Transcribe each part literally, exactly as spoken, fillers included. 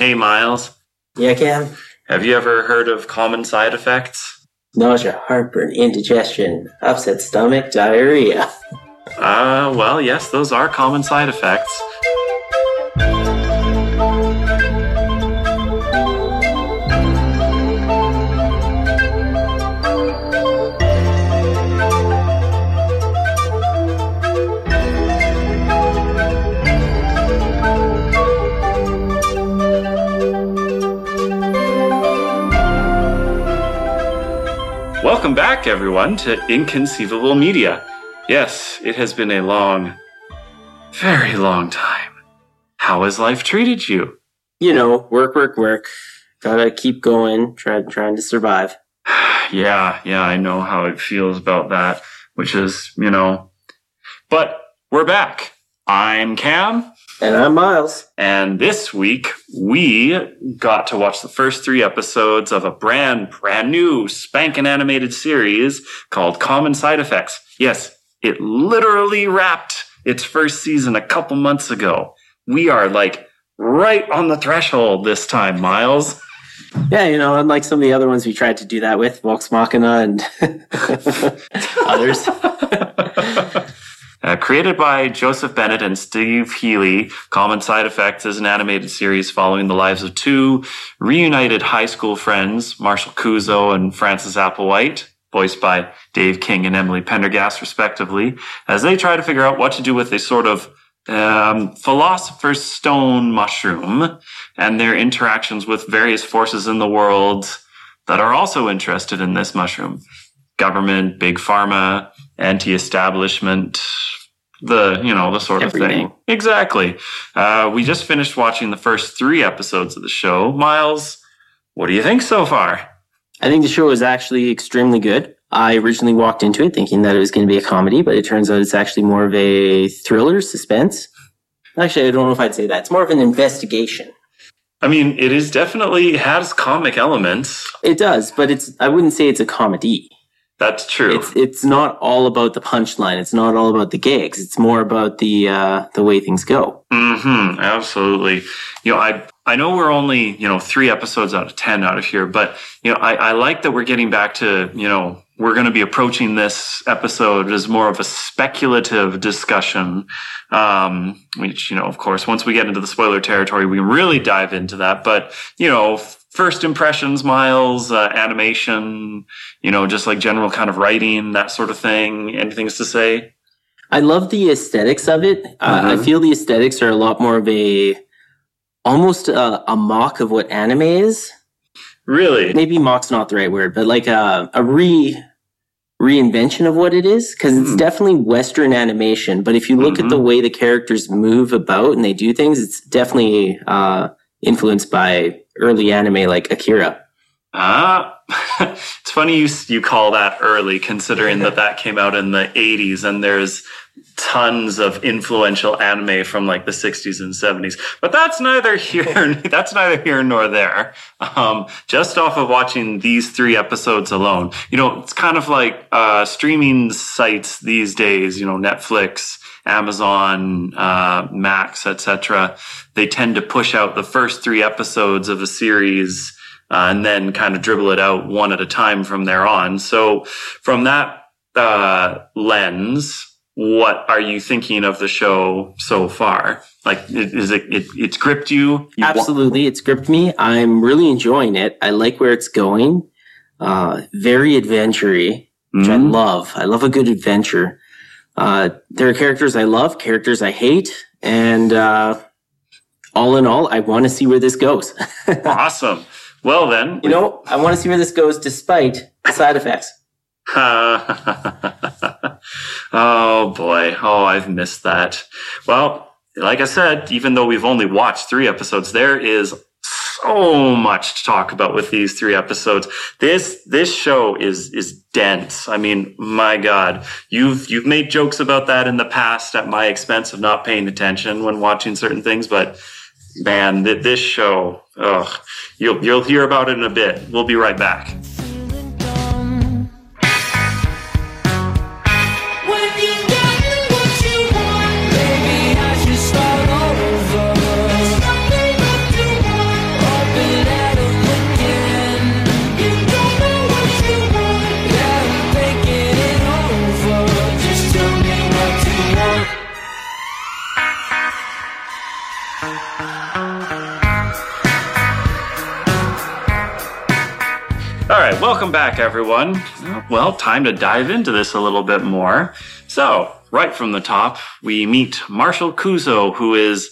Hey, Miles. Yeah, Cam? Have you ever heard of common side effects? Nausea, heartburn, indigestion, upset stomach, diarrhea. Uh, well, yes, those are common side effects. Welcome back, everyone, to Inconceivable Media. Yes, it has been a long, very long time. How has life treated you? You know, work, work, work. Gotta keep going, try, trying to survive. yeah, yeah, I know how it feels about that, which is, you know... But we're back. I'm Cam. And I'm Miles. And this week, we got to watch the first three episodes of a brand, brand new spanking animated series called Common Side Effects. Yes, it literally wrapped its first season a couple months ago. We are like right on the threshold this time, Miles. Yeah, you know, unlike some of the other ones we tried to do that with, Vox Machina and others. Uh, created by Joseph Bennett and Steve Healy, Common Side Effects is an animated series following the lives of two reunited high school friends, Marshall Kuzo and Francis Applewhite, voiced by Dave King and Emily Pendergast, respectively, as they try to figure out what to do with a sort of um, philosopher's stone mushroom and their interactions with various forces in the world that are also interested in this mushroom. Government, big pharma, anti-establishment, the, you know, the sort Everything. of thing. Exactly. Uh, we just finished watching the first three episodes of the show. Miles, what do you think so far? I think the show is actually extremely good. I originally walked into it thinking that it was going to be a comedy, but it turns out it's actually more of a thriller, suspense. Actually, I don't know if I'd say that. It's more of an investigation. I mean, it is definitely has comic elements. It does, but it's I wouldn't say it's a comedy. That's true. It's it's not all about the punchline. It's not all about the gags. It's more about the uh, the way things go. Mm-hmm. Absolutely. You know, I I know we're only, you know, three episodes out of ten out of here, but you know, I, I like that we're getting back to, you know, we're going to be approaching this episode as more of a speculative discussion, um, which, you know, of course, once we get into the spoiler territory, we really dive into that. But, you know, first impressions, Miles, uh, animation, you know, just like general kind of writing, that sort of thing. Anything to say? I love the aesthetics of it. Mm-hmm. Uh, I feel the aesthetics are a lot more of a, almost a, a mock of what anime is. Really? Maybe mock's not the right word, but like a, a re reinvention of what it is, because it's mm. definitely Western animation. But if you look mm-hmm. at the way the characters move about and they do things, it's definitely uh, influenced by early anime like Akira. Ah, uh, it's funny you you call that early, considering that that came out in the eighties, and there's tons of influential anime from like the sixties and seventies. But that's neither here that's neither here nor there. Um, just off of watching these three episodes alone, you know, it's kind of like uh, streaming sites these days. You know, Netflix, Amazon, uh, Max, et cetera. They tend to push out the first three episodes of a series. Uh, and then kind of dribble it out one at a time from there on. So from that uh, lens, what are you thinking of the show so far? Like, is it, it it's gripped you? you Absolutely, wa- it's gripped me. I'm really enjoying it. I like where it's going. Uh, very adventure-y, which mm-hmm. I love. I love a good adventure. Uh, there are characters I love, characters I hate, and uh, all in all, I want to see where this goes. Awesome. Well, then. You know, I want to see where this goes despite the side effects. Oh, boy. Oh, I've missed that. Well, like I said, even though we've only watched three episodes, there is so much to talk about with these three episodes. This this show is is dense. I mean, my God. You've you've made jokes about that in the past at my expense of not paying attention when watching certain things, but man, this show, ugh, you'll you'll hear about it in a bit. We'll be right back. All right, welcome back, everyone. Well, time to dive into this a little bit more. So, right from the top, we meet Marshall Kuzo, who is,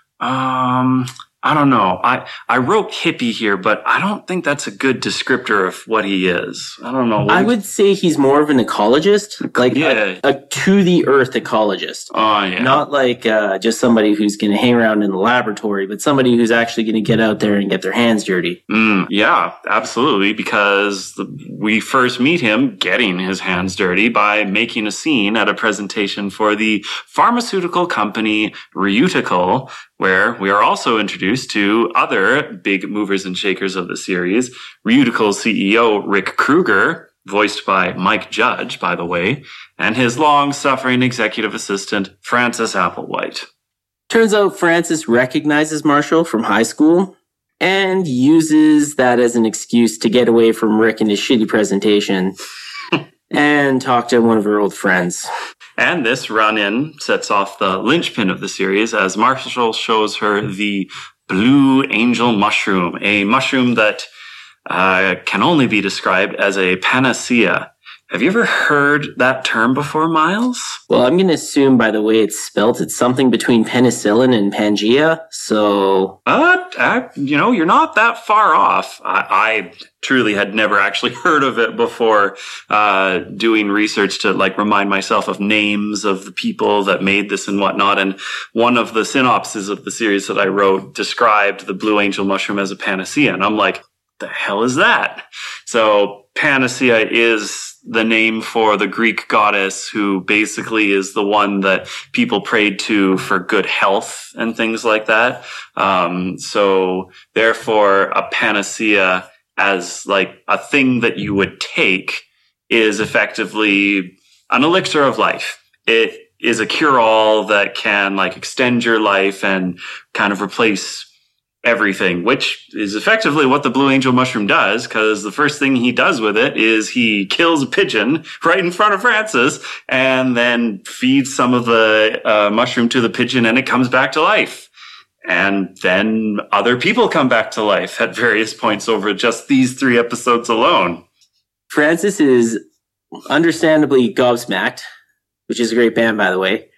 um, I don't know. I, I wrote hippie here, but I don't think that's a good descriptor of what he is. I don't know. I would say he's more of an ecologist, like yeah. a, a to-the-earth ecologist. Oh, yeah. Not like uh, just somebody who's going to hang around in the laboratory, but somebody who's actually going to get out there and get their hands dirty. Mm, yeah, absolutely, because the, we first meet him getting his hands dirty by making a scene at a presentation for the pharmaceutical company Reutical, where we are also introduced to other big movers and shakers of the series. Reutical's C E O, Rick Kruger, voiced by Mike Judge, by the way, and his long-suffering executive assistant, Francis Applewhite. Turns out Francis recognizes Marshall from high school and uses that as an excuse to get away from Rick and his shitty presentation and talk to one of her old friends. And this run-in sets off the linchpin of the series as Marshall shows her the Blue Angel mushroom, a mushroom that uh, can only be described as a panacea. Have you ever heard that term before, Miles? Well, I'm going to assume by the way it's spelt, it's something between penicillin and Pangea, so... Uh, uh, you know, you're not that far off. I, I truly had never actually heard of it before uh, doing research to, like, remind myself of names of the people that made this and whatnot. And one of the synopses of the series that I wrote described the Blue Angel mushroom as a panacea. And I'm like, the hell is that? So Panacea is the name for the Greek goddess who basically is the one that people prayed to for good health and things like that. Um, so therefore a panacea as like a thing that you would take is effectively an elixir of life. It is a cure-all that can like extend your life and kind of replace everything, which is effectively what the Blue Angel mushroom does, because the first thing he does with it is he kills a pigeon right in front of Francis and then feeds some of the uh, mushroom to the pigeon and it comes back to life. And then other people come back to life at various points over just these three episodes alone. Francis is understandably gobsmacked, which is a great band, by the way,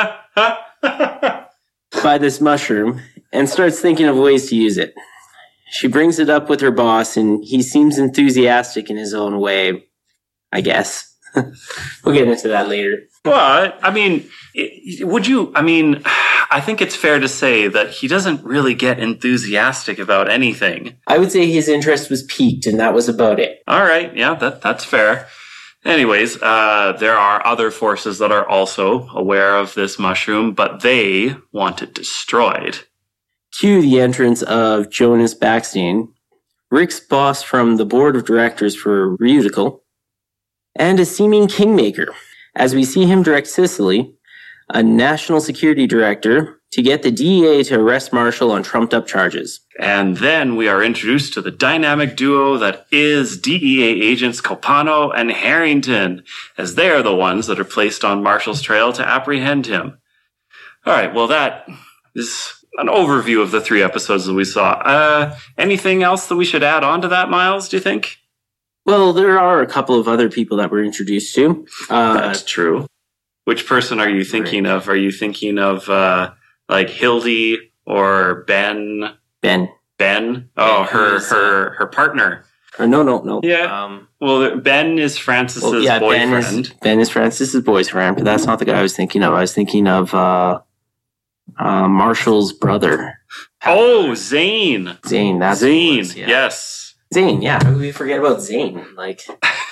by this mushroom, and starts thinking of ways to use it. She brings it up with her boss, and he seems enthusiastic in his own way, I guess. We'll get into that later. Well, I mean, would you, I mean, I think it's fair to say that he doesn't really get enthusiastic about anything. I would say his interest was piqued, and that was about it. All right, yeah, that that's fair. Anyways, uh, there are other forces that are also aware of this mushroom, but they want it destroyed. Cue the entrance of Jonas Backstein, Rick's boss from the board of directors for Reutical, and a seeming kingmaker, as we see him direct Cicely, a national security director, to get the D E A to arrest Marshall on trumped-up charges. And then we are introduced to the dynamic duo that is D E A agents Copano and Harrington, as they are the ones that are placed on Marshall's trail to apprehend him. All right, well, that is an overview of the three episodes that we saw. Uh, anything else that we should add on to that, Miles, do you think? Well, there are a couple of other people that we're introduced to. Uh, That's true. Which person are you thinking right. of? Are you thinking of, uh, like, Hildy or Ben? Ben. Ben? Oh, Ben her is, her her partner. Or no, no, no. Yeah. Um, well, Ben is Francis's well, yeah, boyfriend. Ben is, Ben is Francis's boyfriend, but that's not the guy I was thinking of. I was thinking of uh, uh, Marshall's brother. Oh, Zane. Zane, that's Zane. Was, yeah. Yes. Zane, yeah. How could we forget about Zane? Like,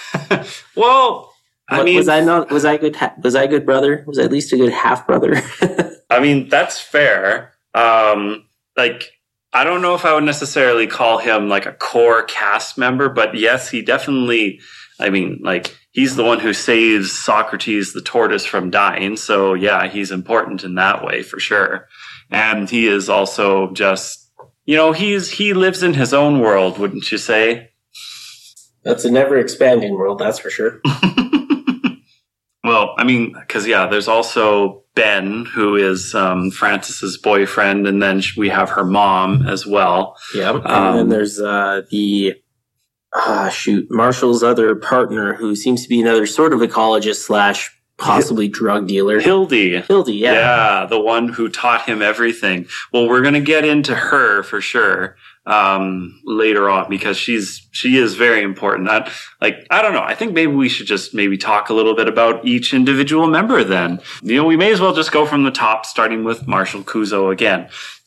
well, I what, mean, was I not? Was I good? Ha- was I a good brother? Was I at least a good half brother? I mean, that's fair. Um, like, I don't know if I would necessarily call him like a core cast member, but yes, he definitely. I mean, like, he's the one who saves Socrates the tortoise from dying. So yeah, he's important in that way for sure. And he is also just, you know, he's he lives in his own world, wouldn't you say? That's a never expanding world, that's for sure. Well, I mean, because, yeah, there's also Ben, who is um, Frances's boyfriend, and then we have her mom as well. Yeah, and Um, then there's uh, the, ah, shoot, Marshall's other partner, who seems to be another sort of ecologist slash possibly drug dealer. Hildy. Hildy, yeah. Yeah, the one who taught him everything. Well, we're going to get into her for sure um, later on because she's she is very important. I, like, I don't know. I think maybe we should just maybe talk a little bit about each individual member then. You know, we may as well just go from the top, starting with Marshall Kuzo again.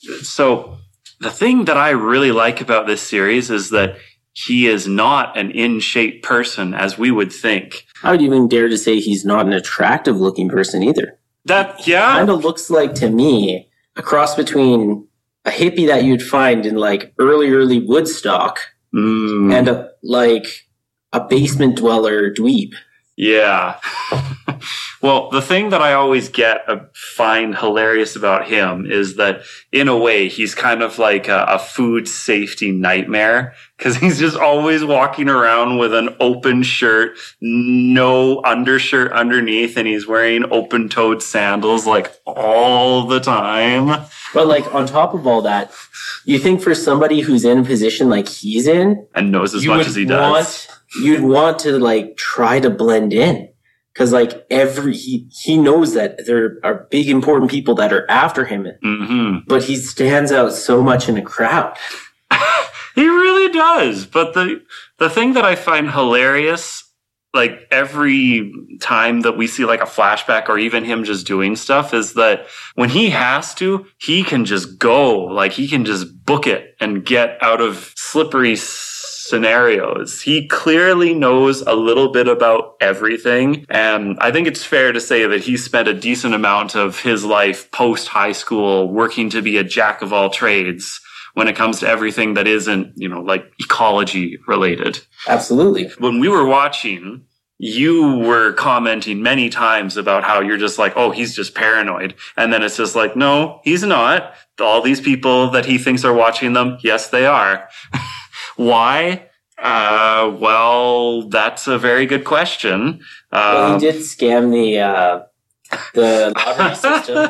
So the thing that I really like about this series is that he is not an in-shape person as we would think. I would even dare to say he's not an attractive looking person either. That, yeah. Kind of looks like, to me, a cross between a hippie that you'd find in like early, early Woodstock Mm. and a, like a basement dweller dweeb. Yeah. Well, the thing that I always get uh, find hilarious about him is that in a way he's kind of like a, a food safety nightmare because he's just always walking around with an open shirt, no undershirt underneath, and he's wearing open-toed sandals like all the time. But like on top of all that, you think for somebody who's in a position like he's in, And knows as you much would as he does. want, you'd want to like try to blend in. Cause like every, he, he knows that there are big important people that are after him, Mm-hmm. but he stands out so much in a crowd. He really does. But the the thing that I find hilarious, like every time that we see like a flashback or even him just doing stuff, is that when he has to, he can just go. Like he can just book it and get out of slippery scenarios. He clearly knows a little bit about everything. And I think it's fair to say that he spent a decent amount of his life post high school working to be a jack of all trades when it comes to everything that isn't, you know, like ecology related. Absolutely. When we were watching, you were commenting many times about how you're just like, oh, he's just paranoid. And then it's just like, no, he's not. All these people that he thinks are watching them, yes, they are. Why? Uh, well, that's a very good question. Well, Um, he did scam the, uh, the lottery system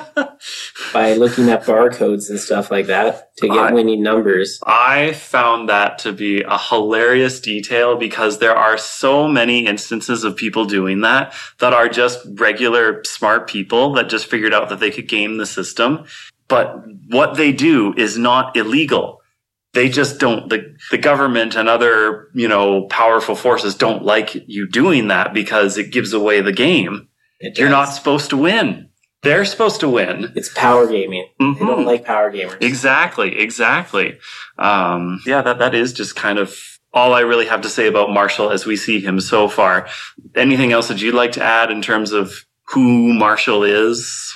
by looking at barcodes and stuff like that to get I- winning numbers. I found that to be a hilarious detail because there are so many instances of people doing that that are just regular smart people that just figured out that they could game the system. But what they do is not illegal. They just don't, the, the government and other, you know, powerful forces don't like you doing that because it gives away the game. It You're not does. supposed to win. They're supposed to win. It's power gaming. They Mhm. don't like power gamers. Exactly, exactly. Um, yeah, that, that is just kind of all I really have to say about Marshall as we see him so far. Anything else that you'd like to add in terms of who Marshall is?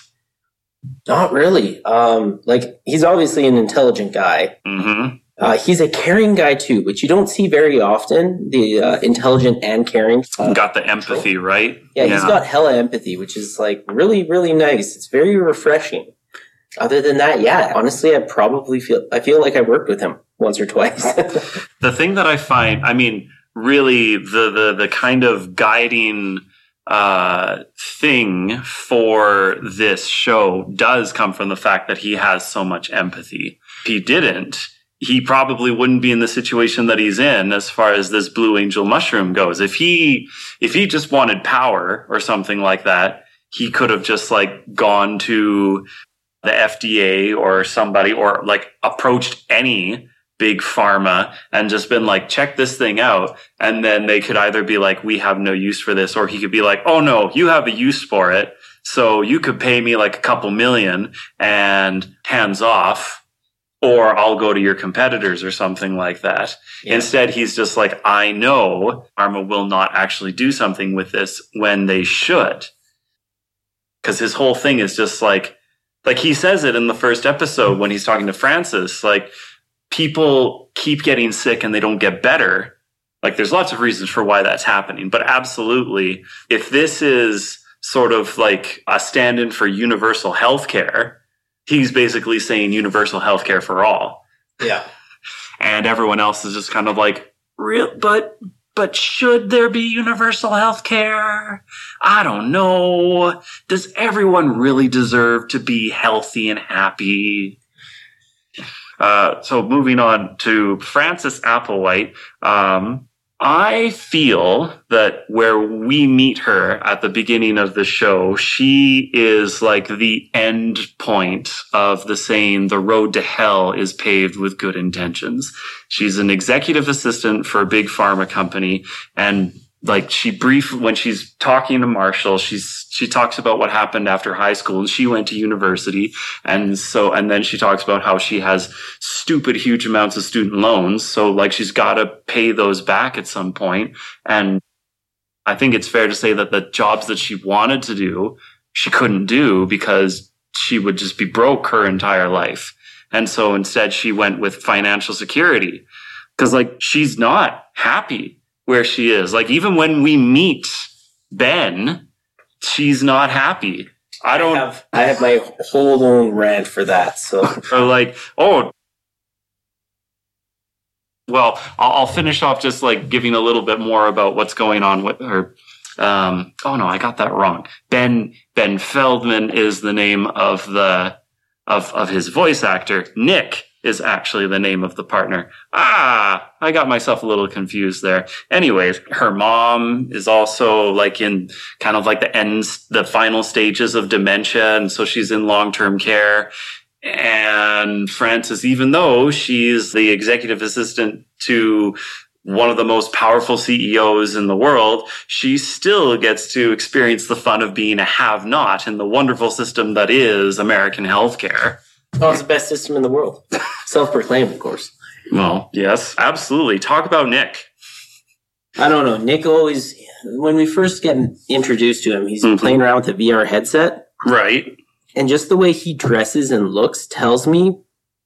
Not really. Um, like he's obviously an intelligent guy. Mm-hmm. Uh, he's a caring guy too, which you don't see very often. The uh, intelligent and caring. Uh, Got the empathy, right? yeah, he's got hella empathy, which is like really, really nice. It's very refreshing. Other than that, yeah, honestly, I probably feel I feel like I worked with him once or twice. The thing that I find, I mean, really the the the kind of guiding uh thing for this show does come from the fact that he has so much empathy. If he didn't, he probably wouldn't be in the situation that he's in as far as this Blue Angel mushroom goes. If he if he just wanted power or something like that, he could have just like gone to the F D A or somebody or like approached any big pharma and just been like, check this thing out. And then they could either be like, we have no use for this, or he could be like, oh no, you have a use for it. So you could pay me like a couple million and hands off, or I'll go to your competitors or something like that. Yeah. Instead, he's just like, I know pharma will not actually do something with this when they should. Because his whole thing is just like, like he says it in the first episode when he's talking to Francis, like, people keep getting sick and they don't get better. Like there's lots of reasons for why that's happening, but absolutely, if this is sort of like a stand-in for universal healthcare, he's basically saying universal healthcare for all. Yeah. And everyone else is just kind of like, real, but but should there be universal health care? I don't know. Does everyone really deserve to be healthy and happy? Uh, so moving on to Frances Applewhite, um, I feel that where we meet her at the beginning of the show, she is like the end point of the saying, the road to hell is paved with good intentions. She's an executive assistant for a big pharma company, and like she brief when she's talking to Marshall, she's she talks about what happened after high school, and she went to university, and so and then she talks about how she has stupid huge amounts of student loans, so like she's got to pay those back at some point. And I think it's fair to say that the jobs that she wanted to do, she couldn't do because she would just be broke her entire life. And so instead she went with financial security, because like she's not happy where she is. Like even when we meet Ben, she's not happy. I don't I have, I have my whole own rant for that. So or like, oh, well, I'll, I'll finish off just like giving a little bit more about what's going on with her. Um, oh no, I got that wrong. Ben, Ben Feldman is the name of the, of, of his voice actor. Nick is actually the name of the partner. Ah, I got myself a little confused there. Anyways, her mom is also like in kind of like the ends, the final stages of dementia. And so she's in long-term care. And Frances, even though she's the executive assistant to one of the most powerful C E Os in the world, she still gets to experience the fun of being a have-not in the wonderful system that is American healthcare. Oh, it's the best system in the world. Self-proclaimed, of course. Well, yes, absolutely. Talk about Nick. I don't know. Nick always, when we first get introduced to him, he's mm-hmm. playing around with a V R headset. Right. And just the way he dresses and looks tells me,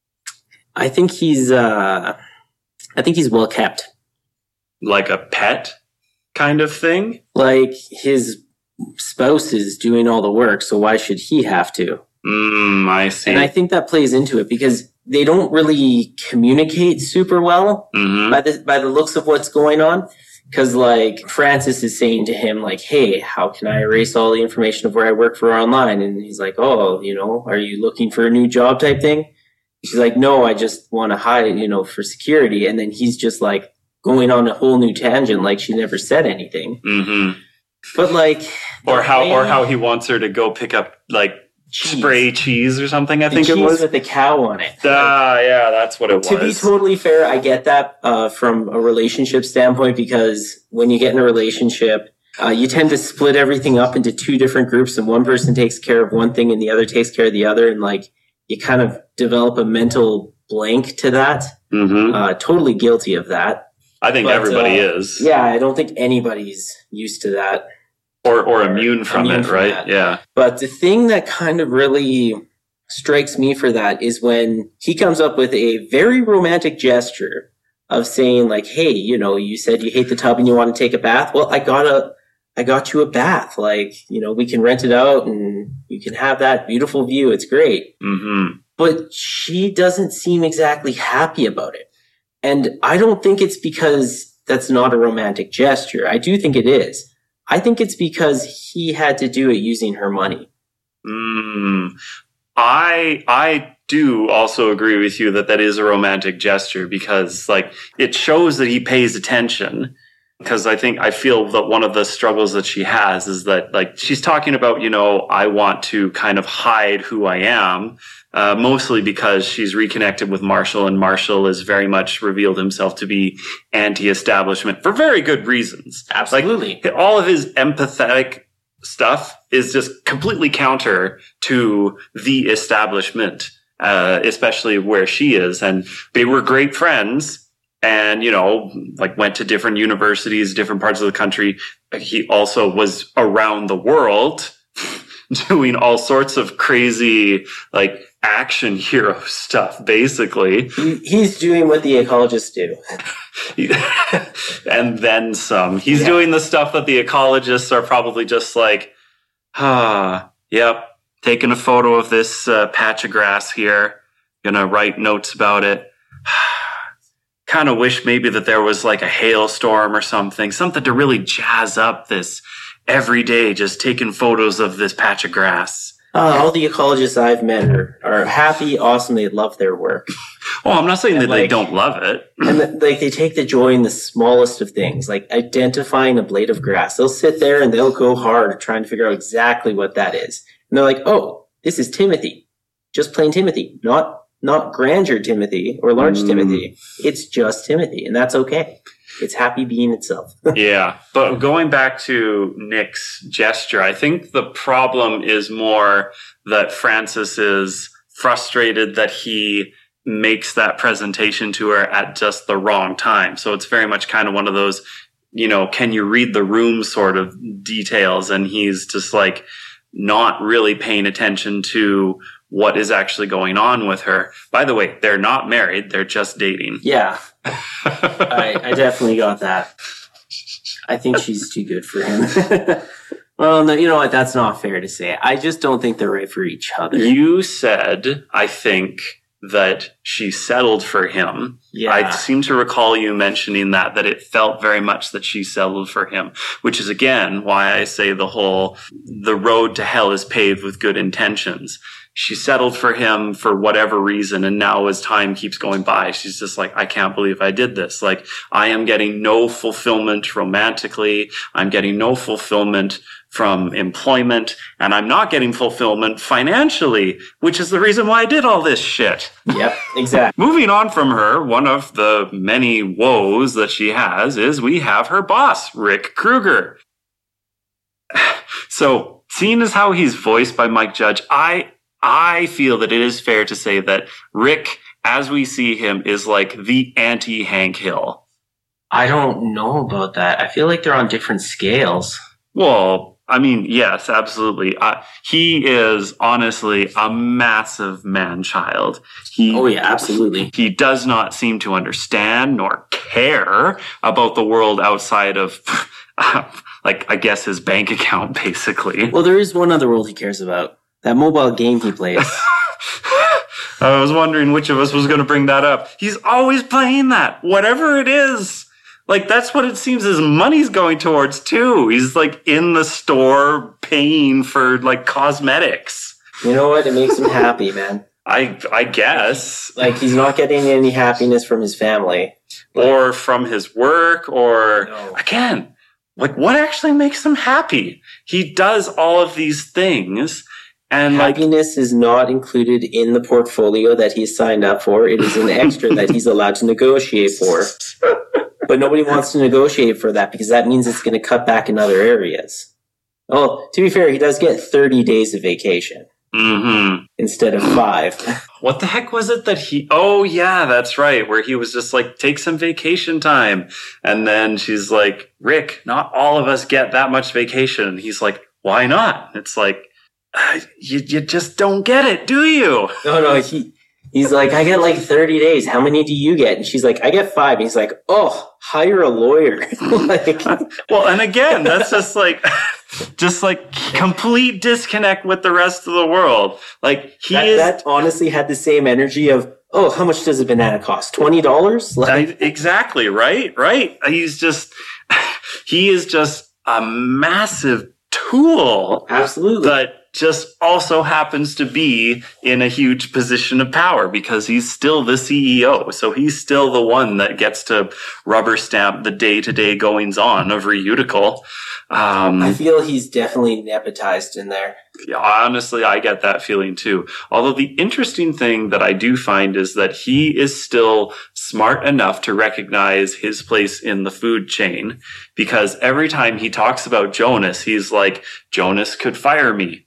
I think he's, uh, I think he's well kept. Like a pet kind of thing? Like his spouse is doing all the work, so why should he have to? Mm, I see. And I think that plays into it because they don't really communicate super well mm-hmm. by the by the looks of what's going on. Because like Frances is saying to him, like, "Hey, how can I erase all the information of where I work for online?" And he's like, "Oh, you know, are you looking for a new job type thing?" She's like, "No, I just want to hide, you know, for security." And then he's just like going on a whole new tangent, like she never said anything. Mm-hmm. But like, or how way- or how he wants her to go pick up like. Cheese. Spray cheese or something, I the think it was. with the cow on it. Ah, like, yeah, that's what it was. To be totally fair, I get that uh, from a relationship standpoint because when you get in a relationship, uh, you tend to split everything up into two different groups and one person takes care of one thing and the other takes care of the other. And like, you kind of develop a mental blank to that. Mm-hmm. Uh, totally guilty of that. I think but, everybody uh, is. Yeah, I don't think anybody's used to that. Or or immune from immune it, from right? That. Yeah. But the thing that kind of really strikes me for that is when he comes up with a very romantic gesture of saying like, "Hey, you know, you said you hate the tub and you want to take a bath. Well, I got a, I got you a bath. Like, you know, we can rent it out and you can have that beautiful view. It's great." Mm-hmm. But she doesn't seem exactly happy about it. And I don't think it's because that's not a romantic gesture. I do think it is. I think it's because he had to do it using her money. Mm, I I do also agree with you that that is a romantic gesture because, like, it shows that he pays attention. Because I think I feel that one of the struggles that she has is that, like, she's talking about, you know, I want to kind of hide who I am, uh, mostly because she's reconnected with Marshall, and Marshall has very much revealed himself to be anti-establishment for very good reasons. Absolutely. Like, all of his empathetic stuff is just completely counter to the establishment, uh, especially where she is. And they were great friends. And, you know, like went to different universities, different parts of the country. He also was around the world doing all sorts of crazy, like, action hero stuff, basically. He, he's doing what the ecologists do. And then some. He's yeah. doing the stuff that the ecologists are probably just like, ah, yep, taking a photo of this uh, patch of grass here, gonna write notes about it. kind of wish maybe that there was like a hailstorm or something, something to really jazz up this every day, just taking photos of this patch of grass. Uh, all the ecologists I've met are, are happy, awesome. They love their work. Well, I'm not saying and that like, they don't love it. And the, like they take the joy in the smallest of things, like identifying a blade of grass. They'll sit there and they'll go hard trying to figure out exactly what that is. And they're like, oh, this is Timothy. Just plain Timothy, not not grandeur Timothy or large mm. Timothy. It's just Timothy, and that's okay. It's happy being itself. Yeah. But going back to Nick's gesture, I think the problem is more that Francis is frustrated that he makes that presentation to her at just the wrong time. So it's very much kind of one of those, you know, can you read the room sort of details? And he's just like not really paying attention to what is actually going on with her. By the way, they're not married. They're just dating. Yeah. I, I definitely got that. I think she's too good for him. Well, no, you know what? That's not fair to say. I just don't think they're right for each other. You said, I think, that she settled for him. Yeah. I seem to recall you mentioning that, that it felt very much that she settled for him, which is, again, why I say the whole, the road to hell is paved with good intentions. She settled for him for whatever reason, and now as time keeps going by, she's just like, I can't believe I did this. Like, I am getting no fulfillment romantically. I'm getting no fulfillment from employment, and I'm not getting fulfillment financially, which is the reason why I did all this shit. Yep, exactly. Moving on from her, one of the many woes that she has is we have her boss, Rick Kruger. So, seeing as how he's voiced by Mike Judge, I I feel that it is fair to say that Rick, as we see him, is like the anti-Hank Hill. I don't know about that. I feel like they're on different scales. Well, I mean, yes, absolutely. Uh, he is honestly a massive man-child. He, oh, yeah, absolutely. He does not seem to understand nor care about the world outside of, like, I guess his bank account, basically. Well, there is one other world he cares about. That mobile game he plays. I was wondering which of us was going to bring that up. He's always playing that, whatever it is. Like, that's what it seems his money's going towards, too. He's, like, in the store paying for, like, cosmetics. You know what? It makes him happy, man. I I guess. Like, he's not getting any happiness from his family. Or from his work, or, no. Again, like, what actually makes him happy? He does all of these things. And happiness like, is not included in the portfolio that he's signed up for. It is an extra that he's allowed to negotiate for. But nobody wants to negotiate for that because that means it's going to cut back in other areas. Oh, to be fair, he does get thirty days of vacation mm-hmm. instead of five. What the heck was it that he... Oh, yeah, that's right. Where he was just like, take some vacation time. And then she's like, Rick, not all of us get that much vacation. And he's like, why not? It's like, Uh, you you just don't get it, do you? No, no. He he's like, I get like thirty days. How many do you get? And she's like, I get five. And he's like, oh, hire a lawyer. Like, well, and again, that's just like, just like complete disconnect with the rest of the world. Like he that, is that honestly had the same energy of, oh, how much does a banana cost? Twenty dollars? Like, exactly right, right. He's just he is just a massive tool. Absolutely. That just also happens to be in a huge position of power because he's still the C E O. So he's still the one that gets to rubber stamp the day-to-day goings on of Reutical. Um, I feel he's definitely nepotized in there. Yeah, honestly, I get that feeling too. Although the interesting thing that I do find is that he is still smart enough to recognize his place in the food chain because every time he talks about Jonas, he's like, Jonas could fire me.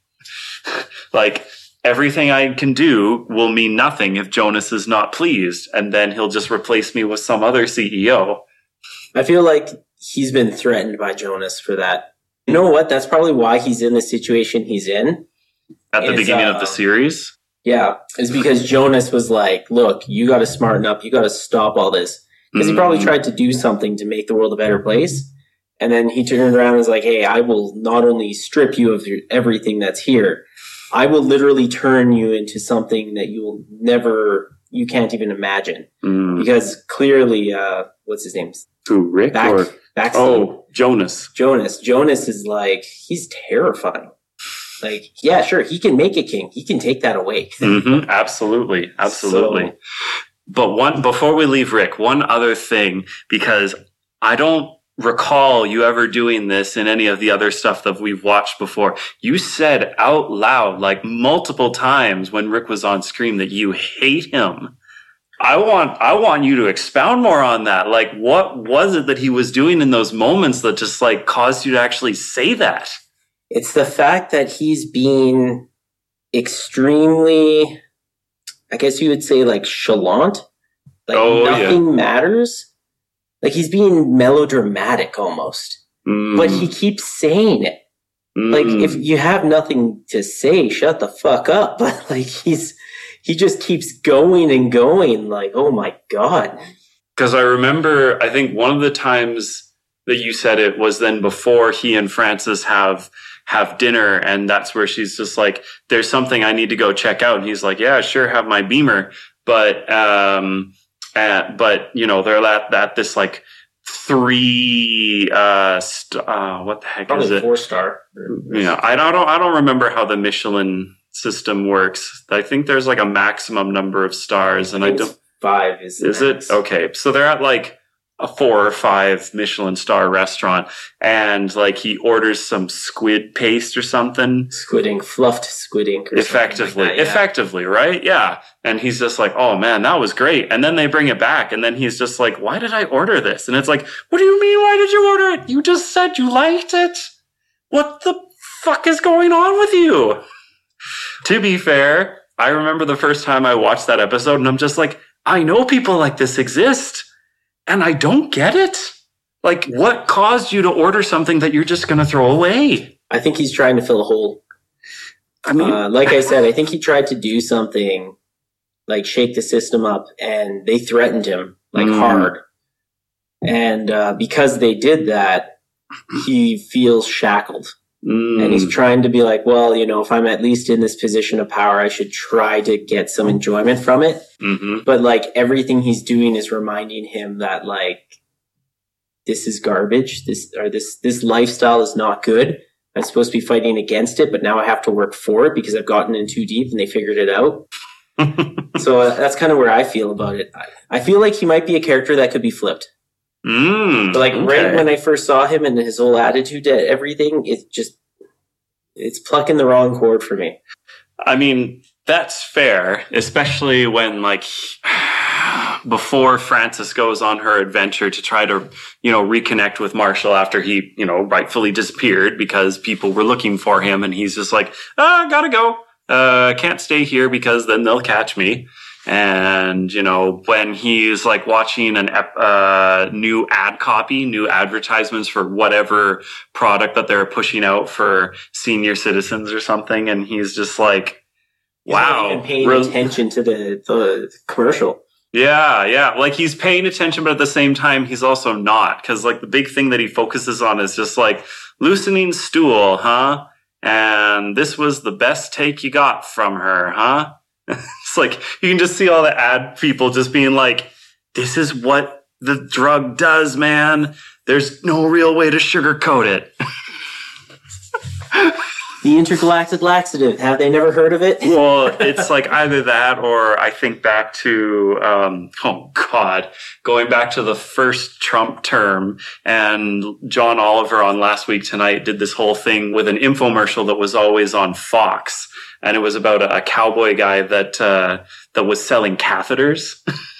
Like, everything I can do will mean nothing if Jonas is not pleased, and then he'll just replace me with some other C E O. I feel like he's been threatened by Jonas for that. You know what? That's probably why he's in the situation he's in. At the it's, beginning uh, of the series? Yeah. It's because Jonas was like, look, you got to smarten up. You got to stop all this. Because Mm-hmm. he probably tried to do something to make the world a better place. And then he turned around and was like, hey, I will not only strip you of your, everything that's here, I will literally turn you into something that you will never you can't even imagine. Mm. Because clearly, uh, what's his name? Who, Rick Back, or? Backstein. Oh, Jonas. Jonas. Jonas is like, he's terrifying. Like, yeah, sure, he can make a king. He can take that away. Mm-hmm. Absolutely. Absolutely. So, but one, before we leave Rick, one other thing, because I don't recall you ever doing this in any of the other stuff that we've watched before. You said out loud, like multiple times when Rick was on screen, that you hate him. I want, I want you to expound more on that. Like, what was it that he was doing in those moments that just like caused you to actually say that? It's the fact that he's being extremely, I guess you would say, like, chalant. Like, oh, nothing yeah. matters. Like, he's being melodramatic almost. Mm. But he keeps saying it. Mm. Like, if you have nothing to say, shut the fuck up. But, like, he's, he just keeps going and going. Like, oh my God. Because I remember, I think one of the times that you said it was then before he and Francis have have dinner, and that's where she's just like, there's something I need to go check out, and he's like, yeah, sure, have my Beamer, but um uh, but you know, they're at at this like three uh, st- uh what the heck Probably is it four star. You know, I don't, I don't I don't remember how the Michelin system works. I think there's like a maximum number of stars, and I, I don't five is is it okay, so they're at like a four or five Michelin star restaurant, and like he orders some squid paste or something. Squid ink, fluffed squid ink. Or effectively, like that, yeah. effectively, right? Yeah. And he's just like, oh man, that was great. And then they bring it back, and then he's just like, why did I order this? And it's like, what do you mean, why did you order it? You just said you liked it. What the fuck is going on with you? To be fair, I remember the first time I watched that episode, and I'm just like, I know people like this exist. And I don't get it. Like, what caused you to order something that you're just going to throw away? I think he's trying to fill a hole. I mean, uh, like I said, I think he tried to do something like shake the system up, and they threatened him like mm. hard. And uh, because they did that, he feels shackled. Mm. And he's trying to be like, well, you know, if I'm at least in this position of power, I should try to get some enjoyment from it. Mm-hmm. But like everything he's doing is reminding him that like, this is garbage. This or this, this lifestyle is not good. I'm supposed to be fighting against it, but now I have to work for it because I've gotten in too deep and they figured it out. So uh, that's kind of where I feel about it. I, I feel like he might be a character that could be flipped. Mm, but like okay. right when I first saw him and his whole attitude to everything, it's just, it's plucking the wrong chord for me. I mean, that's fair, especially when like before Francis goes on her adventure to try to, you know, reconnect with Marshall after he, you know, rightfully disappeared because people were looking for him, and he's just like, ah, gotta go. Uh, can't stay here because then they'll catch me. And, you know, when he's like watching an uh, new ad copy, new advertisements for whatever product that they're pushing out for senior citizens or something, and he's just like, he's wow. Not even paying Re- attention to the, the commercial. Yeah, yeah. Like he's paying attention, but at the same time, he's also not. Because like the big thing that he focuses on is just like loosening stool, huh? And this was the best take you got from her, huh? It's like you can just see all the ad people just being like, this is what the drug does, man. There's no real way to sugarcoat it. The intergalactic laxative. Have they never heard of it? Well, it's like either that or I think back to, um, oh God, going back to the first Trump term, and John Oliver on Last Week Tonight did this whole thing with an infomercial that was always on Fox. And it was about a, a cowboy guy that, uh, that was selling catheters.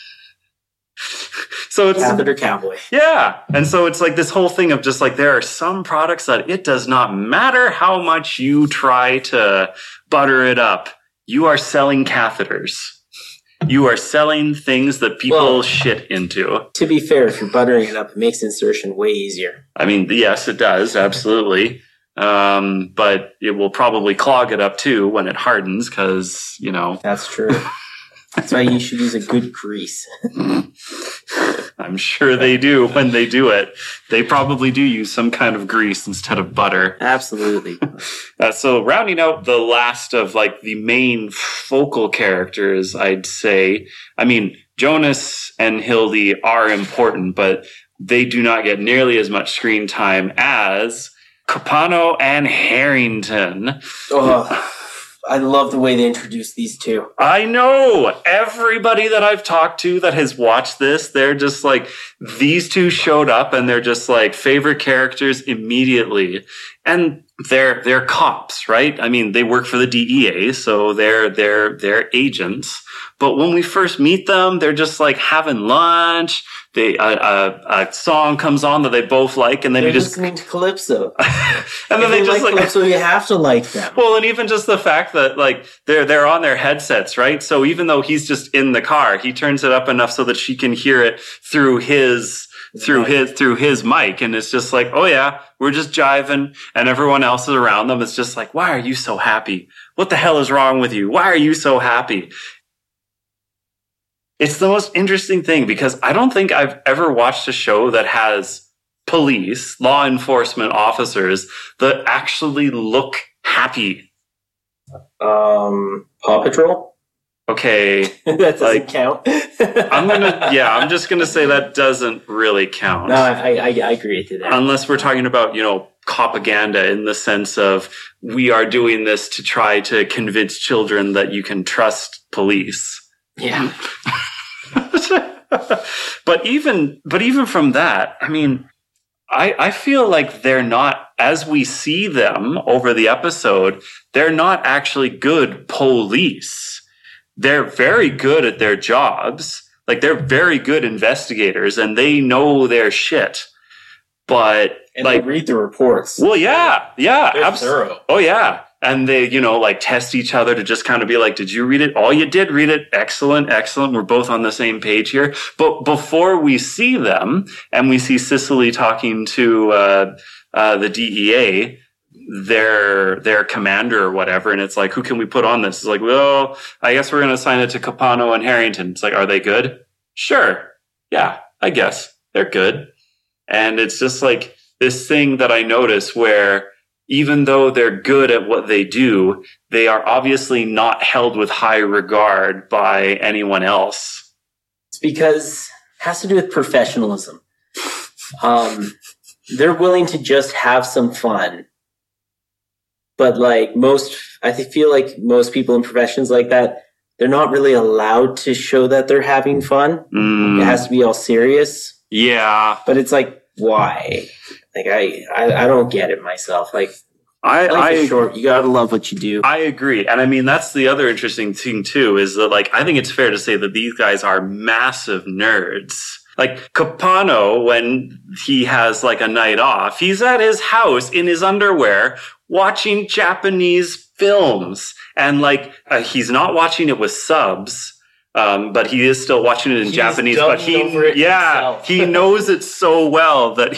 So it's catheter cowboy. Yeah. And so it's like this whole thing of just like, there are some products that it does not matter how much you try to butter it up. You are selling catheters. You are selling things that people well, shit into. To be fair, if you're buttering it up, it makes insertion way easier. I mean, yes, it does. Absolutely. Um, but it will probably clog it up too when it hardens because, you know. That's true. That's why you should use a good grease. I'm sure they do when they do it. They probably do use some kind of grease instead of butter. Absolutely. Uh, so rounding out the last of like the main focal characters, I'd say, I mean, Jonas and Hildy are important, but they do not get nearly as much screen time as Capano and Harrington. Oh, I love the way they introduced these two. I know. Everybody that I've talked to that has watched this, they're just like, these two showed up and they're just like favorite characters immediately. And they're they're cops, right? I mean, they work for the D E A, so they're they're they're agents. But when we first meet them, they're just like having lunch. They a, a, a song comes on that they both like, and then they're you just listening to Calypso. and then if they you just like like Calypso, you have to like them. Well, and even just the fact that like they're they're on their headsets, right? So even though he's just in the car, he turns it up enough so that she can hear it through his through his through his mic, and it's just like, oh yeah, we're just jiving, and everyone else is around them. It's just like, why are you so happy? What the hell is wrong with you? Why are you so happy? It's the most interesting thing because I don't think I've ever watched a show that has police, law enforcement officers that actually look happy. Um, Paw Patrol? Okay. that doesn't like, count. I'm gonna, yeah, I'm just gonna say that doesn't really count. No, I, I, I agree to that. Unless we're talking about, you know, propaganda in the sense of we are doing this to try to convince children that you can trust police. Yeah. but even, but even from that, I mean, I, I feel like they're not, as we see them over the episode, they're not actually good police. They're very good at their jobs. Like they're very good investigators and they know their shit. But and like they read the reports. Well, yeah, yeah. They're abs- thorough. Oh yeah. And they, you know, like test each other to just kind of be like, did you read it? Oh, you did read it. Excellent. Excellent. We're both on the same page here. But before we see them and we see Cicely talking to, uh, uh, the D E A, their, their commander or whatever. And it's like, who can we put on this? It's like, well, I guess we're going to assign it to Capano and Harrington. It's like, are they good? Sure. Yeah, I guess they're good. And it's just like this thing that I notice where, even though they're good at what they do, they are obviously not held with high regard by anyone else. It's because it has to do with professionalism. Um, they're willing to just have some fun. But like most, I feel like most people in professions like that, they're not really allowed to show that they're having fun. Mm. It has to be all serious. Yeah. But it's like, why? Like I, I, I don't get it myself. Like I, I short. You gotta love what you do. I agree, and I mean that's the other interesting thing too is that like I think it's fair to say that these guys are massive nerds. Like Capano, when he has like a night off, he's at his house in his underwear watching Japanese films, and like uh, he's not watching it with subs. Um, but he is still watching it in he's Japanese. But he, yeah, he knows it so well that